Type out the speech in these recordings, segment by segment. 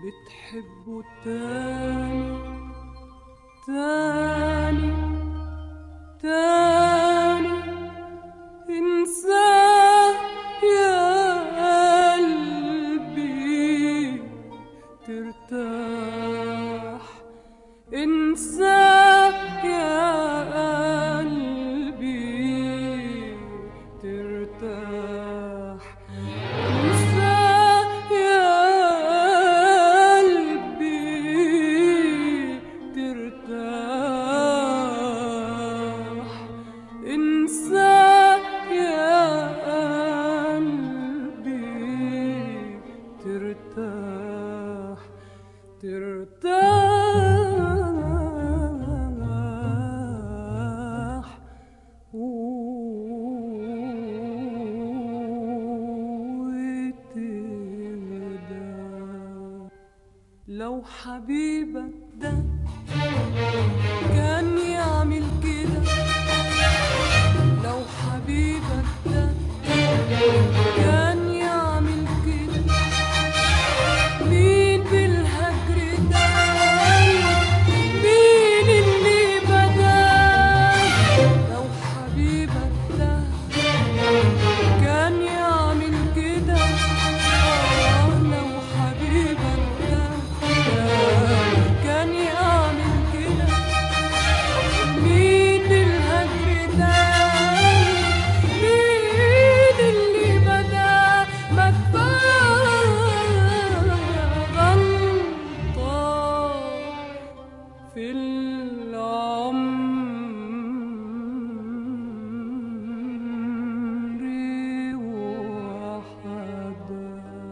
بتحبه تاني تاني تاني انساه يا قلبي ترتاح انساه يا قلبي ترتاح انساه يا قلبي ترتاح انساه يا قلبي ترتاح ترتاح وتهدى. لو حبيبك ده كان يعمل كده، لو حبيبك ده كان يعمل كده، مين بالهجر ده مين اللي بدا؟ لو حبيبك ده كان يعمل كده، لو حبيبك ده كان يعمل كده، مين بالهجر ده مين اللي بدا؟ ما كفاية غلطة في العمر وحدها.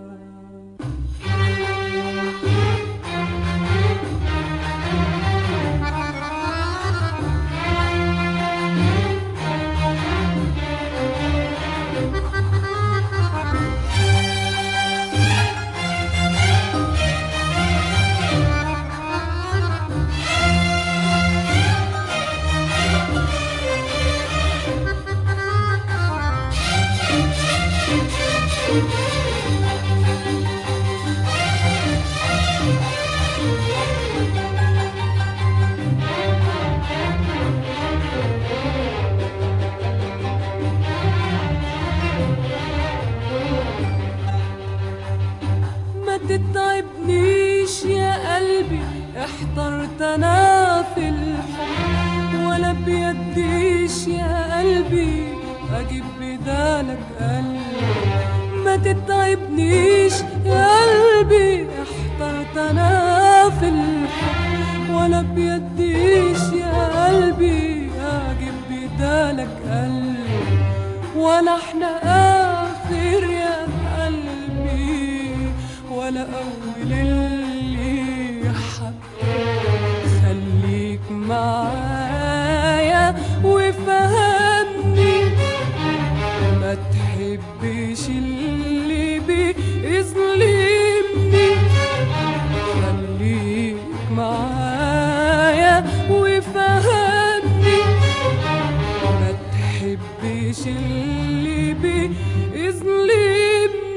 ما تتعبنيش يا قلبي، احترت انا في الحب، ولا بيديش يا قلبي اجيب بدالك قلبي. ما تتعبنيش يا قلبي، احترت انا في الحب، ولا بيديش يا قلبي اجيب بدالك قلبي. ولا احنا اخر يا قلبي ولا أول اللي حب. خليك معايا وفهمني، ما تحبش اللي بيظلمني. خليك معايا وفهمني، ما تحبش اللي بيظلمني.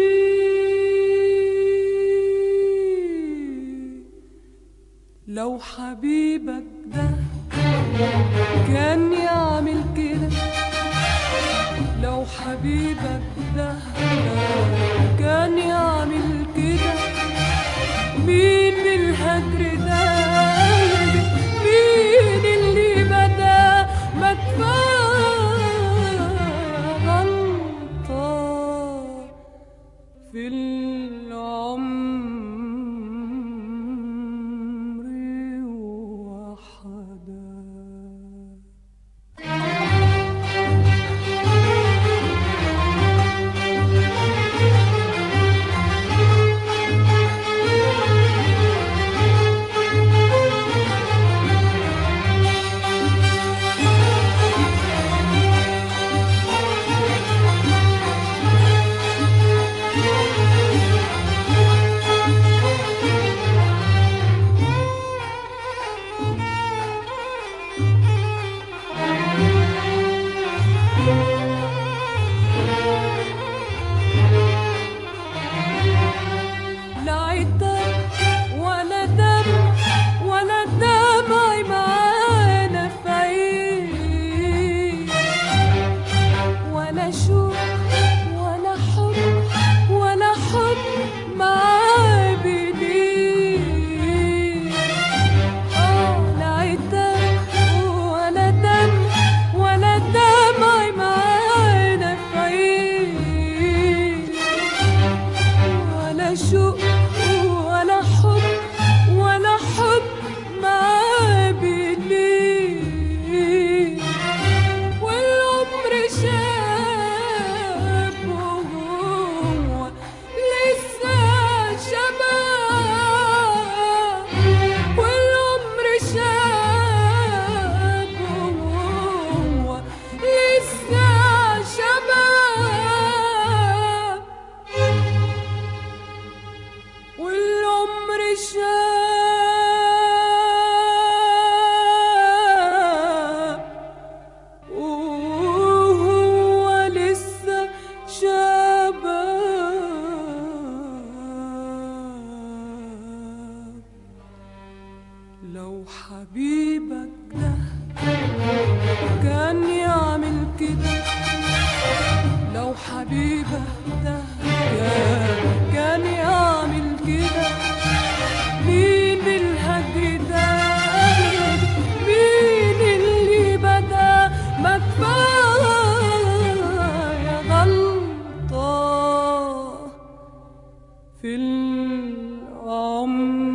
لو حبيبك ده كان يعمل كده، لو حبيبك ده كان يعمل كده، مين بالهجر ده مين اللي بدا؟ ما كفاية غلطة في العمر وحدها. شوق ولا حب ولا حب معاه بليه، والعمر شاب وهو لسه شباب، والعمر شاب وهو لسه شباب، والعمر شاب وهو لسه شباب. لو حبيبك ده كان يعمل كده، لو حبيبك ده كان يعمل كده، مين الهجر ده؟ مين اللي بدا؟ ما كفاية غلطة في العمر.